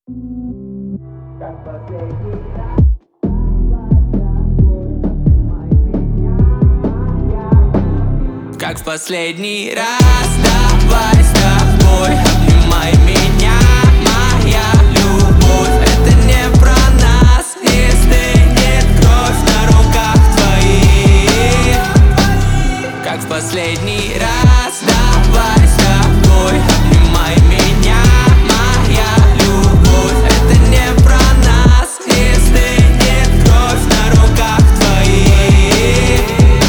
Как последний раз. Как в последний раз, давай с тобой, обнимай меня, моя любовь. Это не про нас, и стынет кровь на руках твоих. Как в последний раз, давай с тобой, обнимай меня, моя любовь. Это не про нас, и стынет кровь на руках твоих.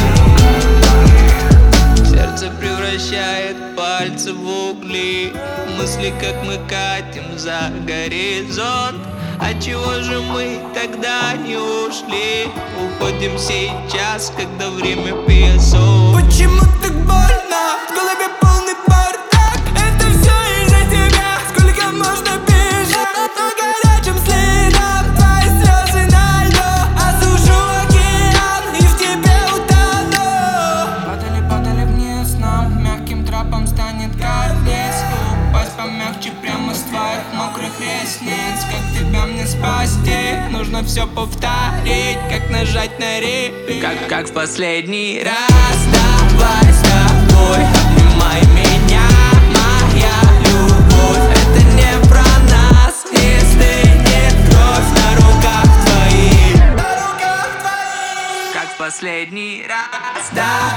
Сердце превращает пальцы в угли, мысли, как мы катим за горизонт. А чего же мы тогда не ушли? Уходим сейчас, когда время песок. Почему так больно? В голове полный бардак. Это все из-за тебя. Сколько можно бежать по горячим следам? Твои слезы на льду, осушу океан и в тебе утону. Падали вниз, нам мягким тропом станет карниз. Упасть помягче прямо с твоих мокрых ресниц. Как тебя мне спасти? Нужно все повторить, как нажать на репит. Как в последний раз, давай с тобой, обнимай меня, моя любовь. Это не про нас, и стынет кровь на руках твоих. Как в последний раз, давай.